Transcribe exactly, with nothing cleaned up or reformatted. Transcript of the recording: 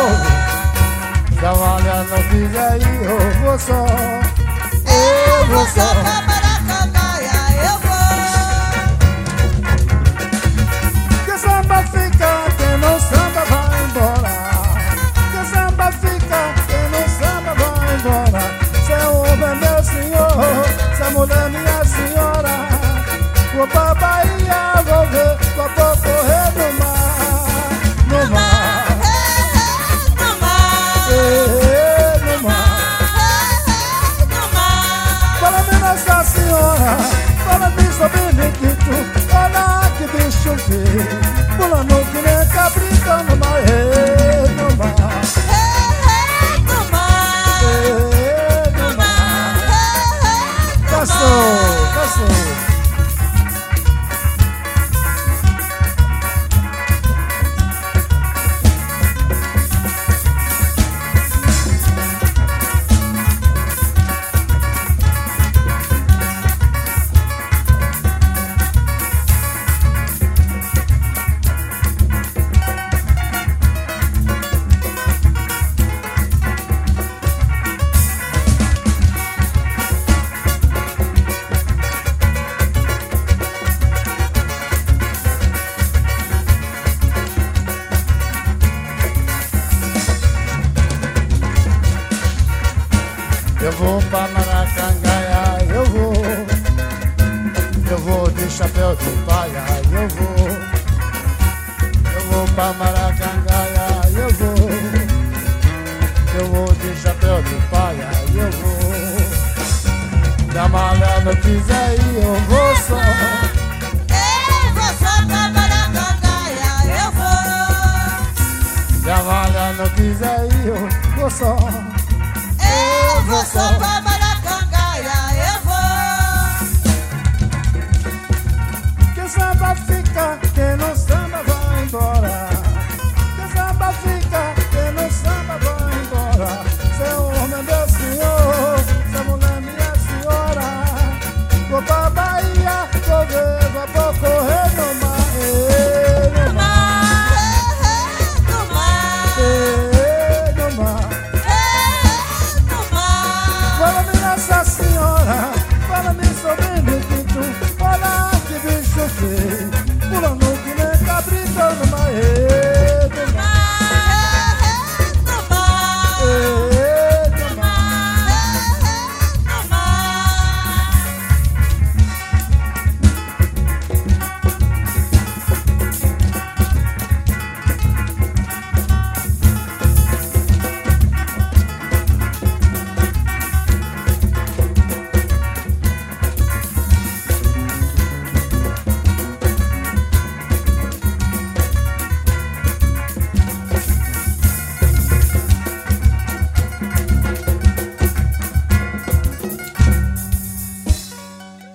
Se a Malha não quiser ir, eu vou só. Eu vou só pra Maracangaia, eu vou. Que samba fica, quem não samba vai embora. Que samba fica, quem não samba vai embora. Seu homem é meu senhor, se a mulher minha senhora. Vou pra Bahia, vou ver, vou correr no mar. No mar, No mar, eh, no mar. no mar. Para mim Nossa Senhora, para mim sobre Niquito. Olha que bicho feio, pulando que nem cabrita no mar. Eh, no mar, No mar, eh, no mar. Passou, passou. Eu vou pra Maracangaia, eu vou. Eu vou de chapéu de palha, eu vou. Eu vou pra Maracangaia, eu vou. Eu vou de chapéu de palha, eu vou. Se a Malha não quiser ir, eu vou só. eu vou só pra Maracangaia, eu vou. Se a Malha não quiser ir, eu vou só. Eu vou só pra